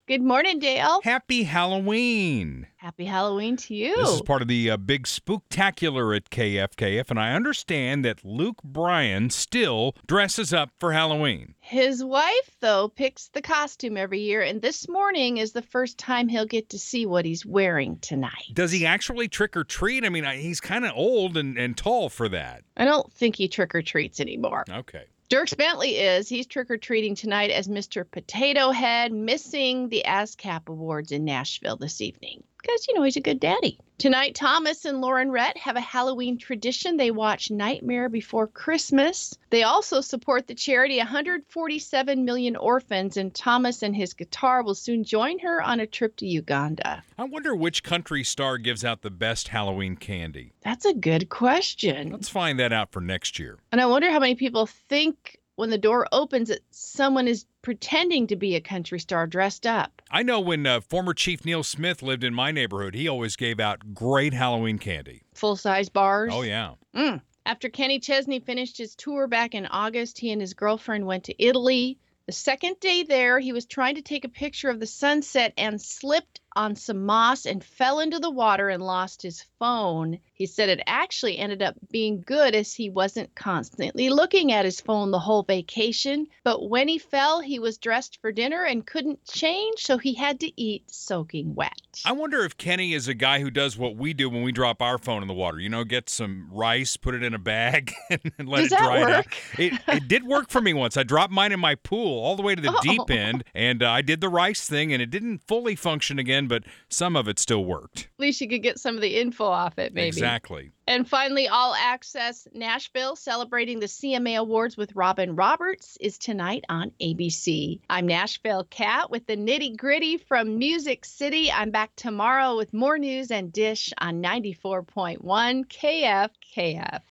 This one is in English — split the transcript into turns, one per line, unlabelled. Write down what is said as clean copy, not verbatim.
Good morning, Dale.
Happy Halloween.
Happy Halloween to you.
This is part of the big spooktacular at KFKF, and I understand that Luke Bryan still dresses up for Halloween.
His wife, though, picks the costume every year, and this morning is the first time he'll get to see what he's wearing tonight.
Does he actually trick or treat? I mean, he's kind of old and tall for that.
I don't think he trick-or-treats anymore.
Okay.
Dierks Bentley is. He's trick-or-treating tonight as Mr. Potato Head, missing the ASCAP Awards in Nashville this evening. Because, he's a good daddy. Tonight, Thomas and Lauren Rhett have a Halloween tradition. They watch Nightmare Before Christmas. They also support the charity 147 Million Orphans, and Thomas and his guitar will soon join her on a trip to Uganda.
I wonder which country star gives out the best Halloween candy.
That's a good question.
Let's find that out for next year.
And I wonder how many people think when the door opens that someone is pretending to be a country star dressed up.
I know when former Chief Neil Smith lived in my neighborhood, he always gave out great Halloween candy.
Full-size bars.
Oh, yeah.
After Kenny Chesney finished his tour back in August, he and his girlfriend went to Italy. The second day there, he was trying to take a picture of the sunset and slipped on some moss and fell into the water and lost his phone. He said it actually ended up being good as he wasn't constantly looking at his phone the whole vacation. But when he fell, he was dressed for dinner and couldn't change, so he had to eat soaking wet.
I wonder if Kenny is a guy who does what we do when we drop our phone in the water. Get some rice, put it in a bag, and let it dry out. It did work for me once. I dropped mine in my pool all the way to the deep end, and I did the rice thing, and it didn't fully function again, but some of it still worked.
At least you could get some of the info off it, maybe.
Exactly.
And finally, All Access Nashville, celebrating the CMA Awards with Robin Roberts, is tonight on ABC. I'm Nashville Cat with the nitty-gritty from Music City. I'm back tomorrow with more news and dish on 94.1 KFKF.